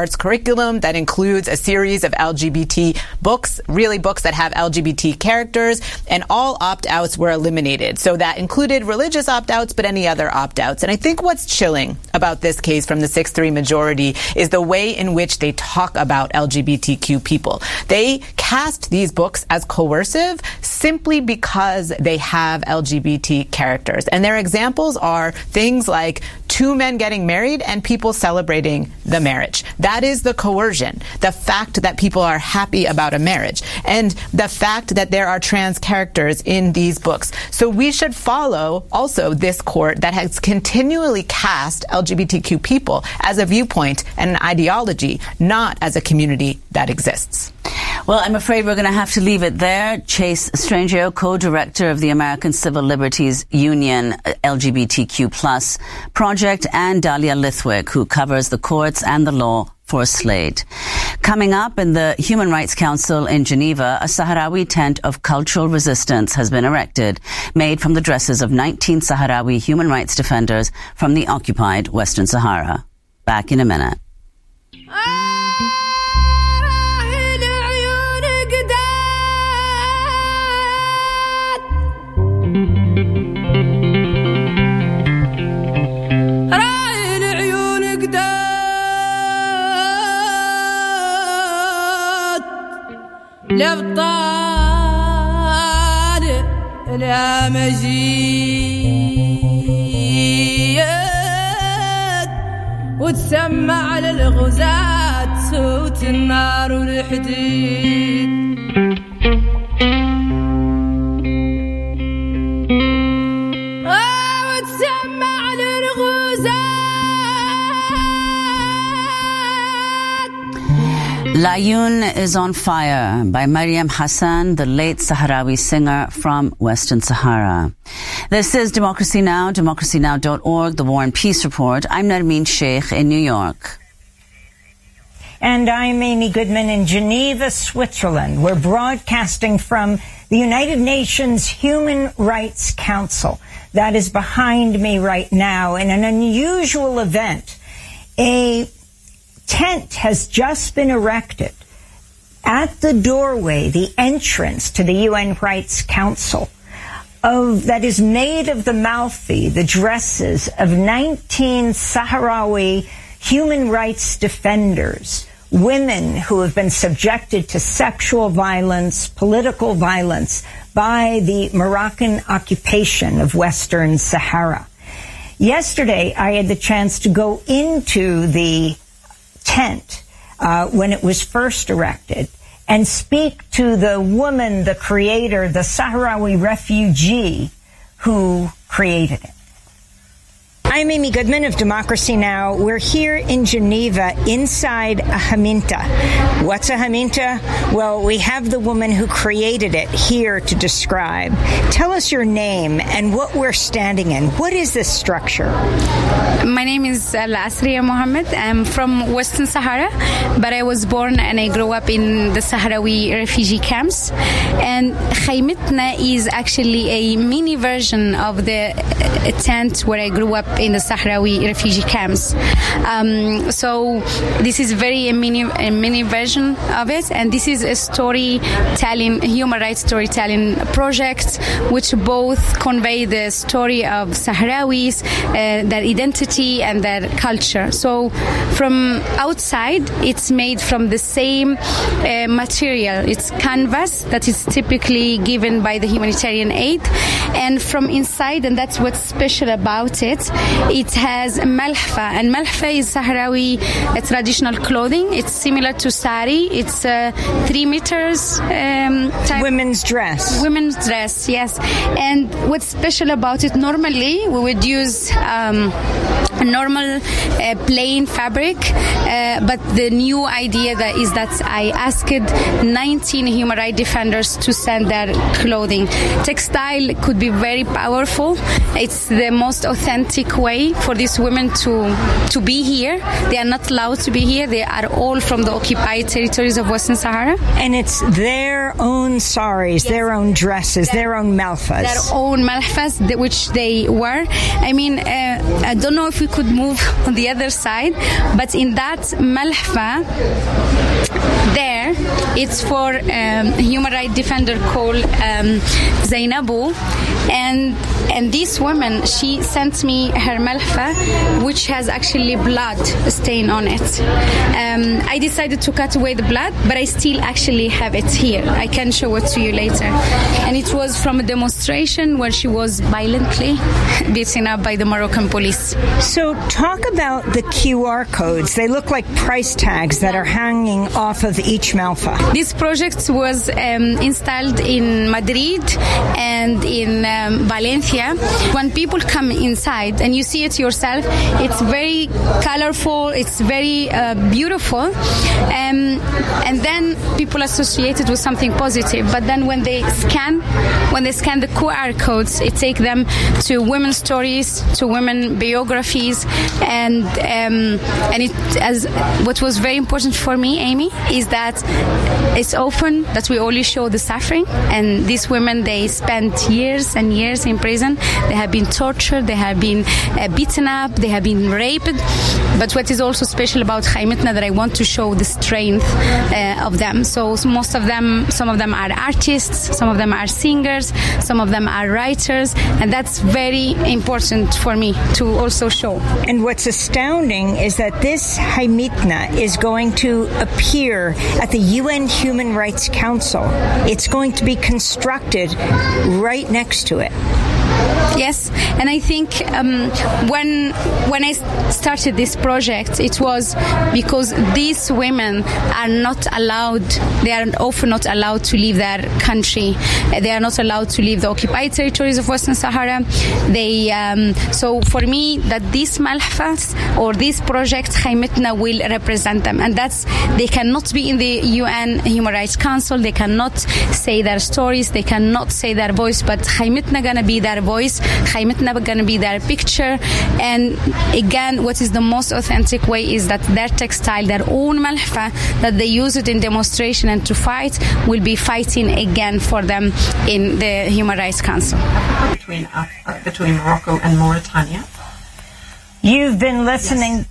arts curriculum that includes a series of LGBT books, really books that have LGBT characters, and all opt-outs were eliminated. So that included religious opt-outs, but any other opt-outs. And I think what's chilling about this case from the 6-3 majority is the way in which they talk about LGBTQ people. They cast these books as coercive simply because they have LGBT characters. And their examples are things like 2 men getting married and people celebrating the marriage. That is the coercion. The fact that people are happy about a marriage. And the fact that there are trans characters in these books. So we should follow also this court that has continually cast LGBTQ people as a viewpoint and an ideology, not as a community that exists. Well, I'm afraid we're going to have to leave it there. Chase Strangio, co-director of the American Civil Liberties Union LGBTQ+ project, and Dahlia Lithwick, who covers the courts and the law for Slate. Coming up, in the Human Rights Council in Geneva, a Sahrawi tent of cultural resistance has been erected, made from the dresses of 19 Sahrawi human rights defenders from the occupied Western Sahara. Back in a minute. لبطال لا مجيد وتسمع على الغزاة صوت النار والحديد وتسمع على الغزاة. Layun is on Fire by Mariam Hassan, the late Sahrawi singer from Western Sahara. This is Democracy Now!, democracynow.org, the War and Peace Report. I'm Narmeen Sheikh in New York. And I'm Amy Goodman in Geneva, Switzerland. We're broadcasting from the United Nations Human Rights Council. That is behind me right now in an unusual event. A tent has just been erected at the doorway, the entrance to the UN Rights Council, that is made of the malfi, the dresses of 19 Sahrawi human rights defenders, women who have been subjected to sexual violence, political violence by the Moroccan occupation of Western Sahara. Yesterday, I had the chance to go into the tent when it was first erected and speak to the woman, the creator, the Sahrawi refugee who created it. I'm Amy Goodman of Democracy Now! We're here in Geneva inside a Haminta. What's a Haminta? Well, we have the woman who created it here to describe. Tell us your name and what we're standing in. What is this structure? My name is Lasriya Mohammed. I'm from Western Sahara, but I was born and I grew up in the Sahrawi refugee camps. And Khaymitna is actually a mini version of the tent where I grew up in the Sahrawi refugee camps. So this is a mini version of it, and this is a storytelling, human rights storytelling project, which both convey the story of Sahrawis, their identity and their culture. So from outside, it's made from the same material. It's canvas that is typically given by the humanitarian aid, and from inside, and that's what's special about it, it has malhfa, and malhfa is Sahrawi traditional clothing. It's similar to sari. It's 3 meters type. Women's dress, yes. And what's special about it, normally we would use a normal plain fabric, but the new idea is that I asked 19 human rights defenders to send their clothing. Textile could be very powerful. It's the most authentic way for these women to be here. They are not allowed to be here. They are all from the occupied territories of Western Sahara. And it's their own saris, yes, their own dresses, their own malfas. Their own malfas, which they wear. I mean, I don't know if we could move on the other side. But in that malhfa, there, it's for a human rights defender called Zainabu, and this woman, she sent me her malhfa, which has actually blood stain on it. I decided to cut away the blood, but I still actually have it here. I can show it to you later. And it was from a demonstration where she was violently beaten up by the Moroccan police. So talk about the QR codes. They look like price tags that are hanging off of each malfa. This project was installed in Madrid and in Valencia. When people come inside and you see it yourself, it's very colorful, it's very beautiful, and then people associate it with something positive. But then when they scan the QR codes, it takes them to women's stories, to women biographies, and it, as what was very important for me, Amy, is that it's often that we only show the suffering, and these women, they spent years and years in prison. They have been tortured, they have been beaten up, they have been raped. But what is also special about Khaymitna, that I want to show the strength of them. So some of them are artists, some of them are singers, some of them are writers, and that's very important for me to also show. And what's astounding is that this Khaymitna is going to appear at the UN Human Rights Council. It's going to be constructed right next to it. Yes, and I think when I started this project, it was because these women are not allowed, they are often not allowed to leave their country. They are not allowed to leave the occupied territories of Western Sahara. So for me, that these malhfas or this project, Khaymitna, will represent them. And they cannot be in the UN Human Rights Council, they cannot say their stories, they cannot say their voice, but Khaymitna gonna be their voice, Khaymitna gonna be their picture. And again, what is the most authentic way is that their textile, their own malhfa, that they use it in demonstration and to fight, will be fighting again for them in the Human Rights Council. Between Morocco and Mauritania. You've been listening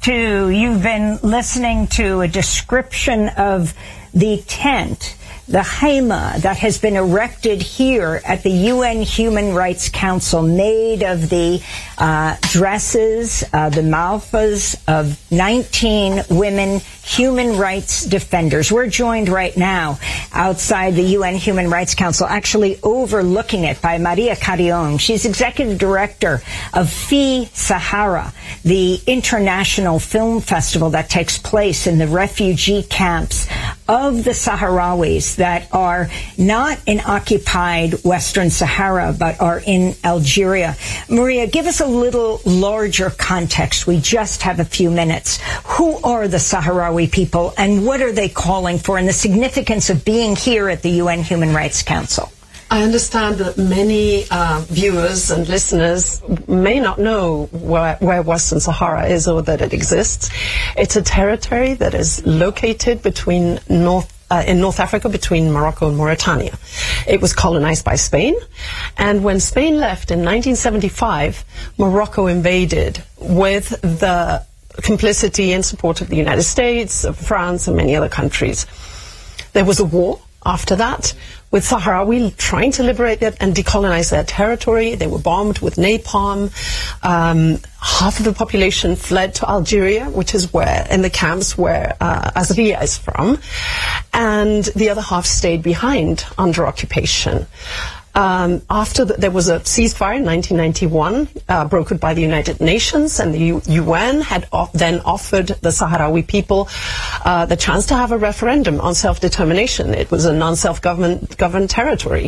to a description of the tent, the Khayma, that has been erected here at the UN Human Rights Council, made of the dresses, the malfas of 19 women human rights defenders. We're joined right now outside the UN Human Rights Council, actually overlooking it, by Maria Carrion. She's executive director of FI Sahara, the international film festival that takes place in the refugee camps of the Sahrawis that are not in occupied Western Sahara, but are in Algeria. Maria, give us a little larger context. We just have a few minutes. Who are the Sahrawi people, and what are they calling for, and the significance of being here at the UN Human Rights Council? I understand that many viewers and listeners may not know where Western Sahara is or that it exists. It's a territory that is located between in North Africa, between Morocco and Mauritania. It was colonized by Spain, and when Spain left in 1975, Morocco invaded with the complicity and support of the United States, of France, and many other countries. There was a war after that, with Sahrawi trying to liberate it and decolonize their territory. They were bombed with napalm. Half of the population fled to Algeria, which is in the camps where Azria is from, and the other half stayed behind under occupation. There was a ceasefire in 1991, brokered by the United Nations, and the UN had then offered the Sahrawi people the chance to have a referendum on self-determination. It was a non-self-governed territory.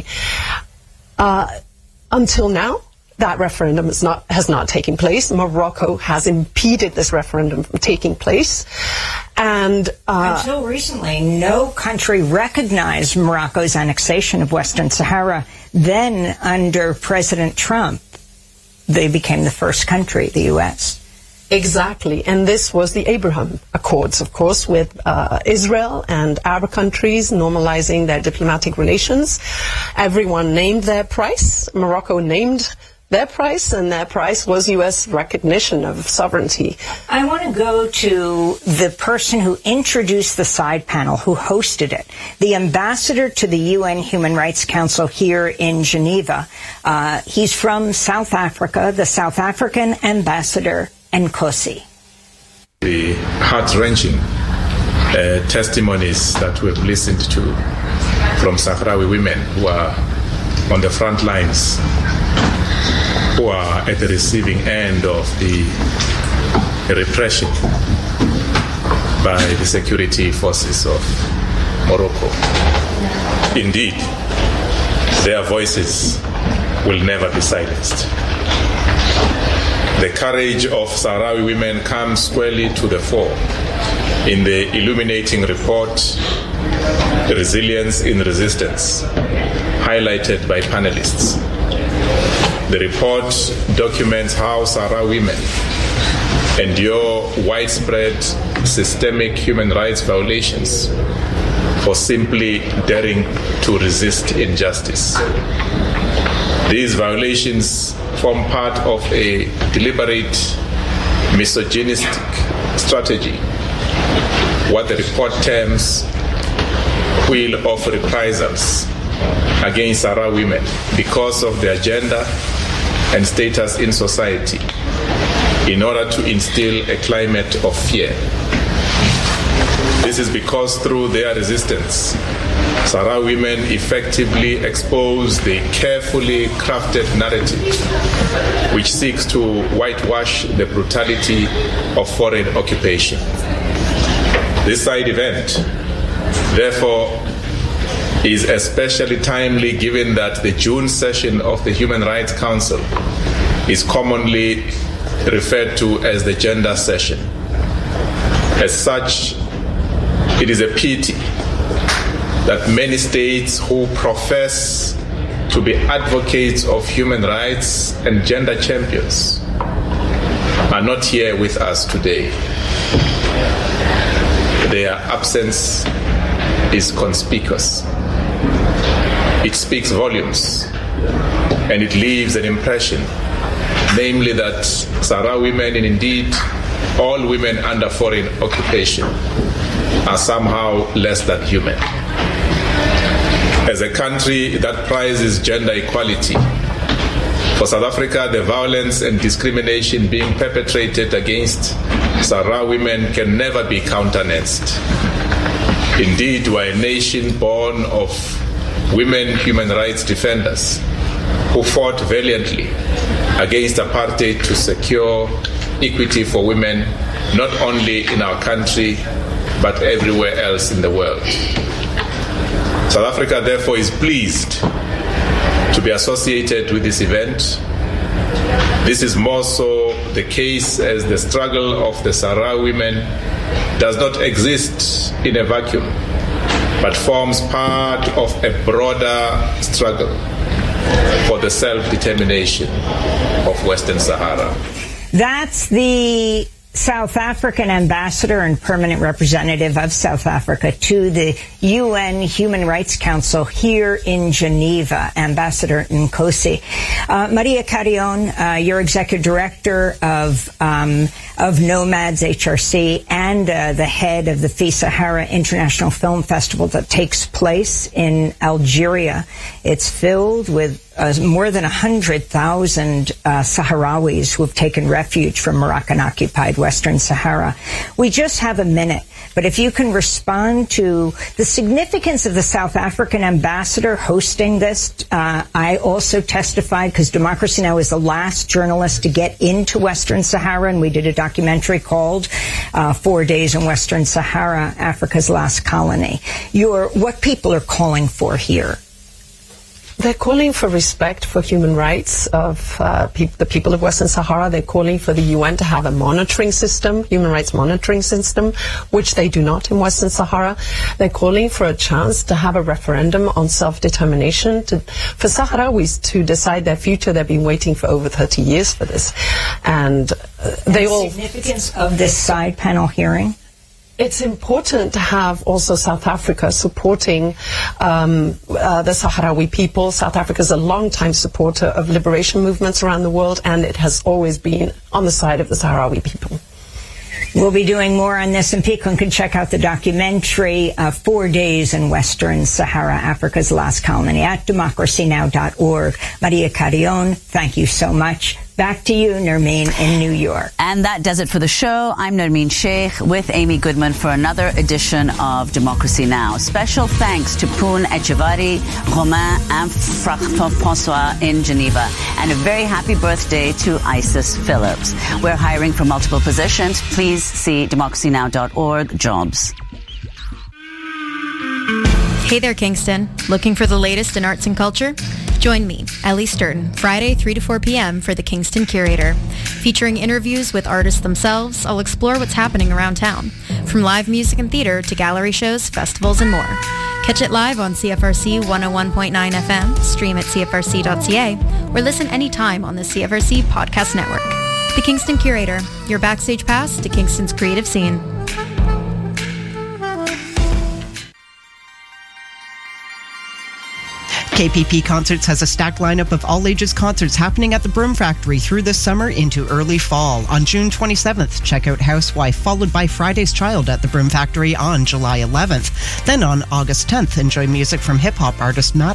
Until now, that referendum has not taken place. Morocco has impeded this referendum from taking place. And until recently, no country recognized Morocco's annexation of Western Sahara. Then, under President Trump, they became the first country, the U.S. Exactly. And this was the Abraham Accords, of course, with Israel and Arab countries normalizing their diplomatic relations. Everyone named their price. Morocco named their price, and their price was U.S. recognition of sovereignty. I want to go to the person who introduced the side panel, who hosted it, the ambassador to the UN Human Rights Council here in Geneva. He's from South Africa, the South African ambassador, Nkosi. The heart-wrenching testimonies that we've listened to from Sahrawi women who are on the front lines, who are at the receiving end of the repression by the security forces of Morocco. Indeed, their voices will never be silenced. The courage of Sahrawi women comes squarely to the fore in the illuminating report, Resilience in Resistance, highlighted by panelists. The report documents how Sahrawi women endure widespread systemic human rights violations for simply daring to resist injustice. These violations form part of a deliberate misogynistic strategy, what the report terms wheel of reprisals against Sahrawi women because of their gender and status in society, in order to instill a climate of fear. This is because through their resistance, Sahrawi women effectively expose the carefully crafted narrative which seeks to whitewash the brutality of foreign occupation. This side event, therefore, is especially timely given that the June session of the Human Rights Council is commonly referred to as the gender session. As such, it is a pity that many states who profess to be advocates of human rights and gender champions are not here with us today. Their absence is conspicuous. It speaks volumes, and it leaves an impression, namely that Sahrawi women, and indeed all women under foreign occupation, are somehow less than human. As a country that prizes gender equality, for South Africa, the violence and discrimination being perpetrated against Sahrawi women can never be countenanced. Indeed, we are a nation born of women human rights defenders who fought valiantly against apartheid to secure equity for women, not only in our country, but everywhere else in the world. South Africa, therefore, is pleased to be associated with this event. This is more so the case as the struggle of the Sahrawi women does not exist in a vacuum, but forms part of a broader struggle for the self-determination of Western Sahara. That's the South African ambassador and permanent representative of South Africa to the UN Human Rights Council here in Geneva, Ambassador Nkosi. Maria Carrion, you're executive director of Nomads HRC and the head of the FI Sahara International Film Festival that takes place in Algeria. It's filled with more than 100,000 Sahrawis who have taken refuge from Moroccan-occupied Western Sahara. We just have a minute, but if you can respond to the significance of the South African ambassador hosting this. I also testified, because Democracy Now! Is the last journalist to get into Western Sahara, and we did a documentary called 4 Days in Western Sahara, Africa's Last Colony. What people are calling for here? They're calling for respect for human rights of the people of Western Sahara. They're calling for the UN to have a monitoring system, human rights monitoring system, which they do not in Western Sahara. They're calling for a chance to have a referendum on self-determination, for Sahrawis to decide their future. They've been waiting for over 30 years for this. And the significance of this side panel hearing? it's important to have also South Africa supporting the Sahrawi people. South Africa is a long-time supporter of liberation movements around the world, and it has always been on the side of the Sahrawi people. We'll be doing more on this, and people can check out the documentary 4 Days in Western Sahara, Africa's Last Colony, at democracynow.org. Maria Carrion, thank you so much. Back to you, Nermeen, in New York. And that does it for the show. I'm Nermeen Sheikh with Amy Goodman for another edition of Democracy Now! Special thanks to Poon Echevarri, Romain, and François in Geneva. And a very happy birthday to Isis Phillips. We're hiring for multiple positions. Please see democracynow.org jobs. Hey there, Kingston. Looking for the latest in arts and culture? Join me, Ellie Sturton, Friday 3 to 4 p.m. for The Kingston Curator. Featuring interviews with artists themselves, I'll explore what's happening around town, from live music and theater to gallery shows, festivals, and more. Catch it live on CFRC 101.9 FM, stream at cfrc.ca, or listen anytime on the CFRC Podcast Network. The Kingston Curator, your backstage pass to Kingston's creative scene. KPP Concerts has a stacked lineup of all-ages concerts happening at the Broom Factory through this summer into early fall. On June 27th, check out Housewife, followed by Friday's Child at the Broom Factory on July 11th. Then on August 10th, enjoy music from hip-hop artist Matt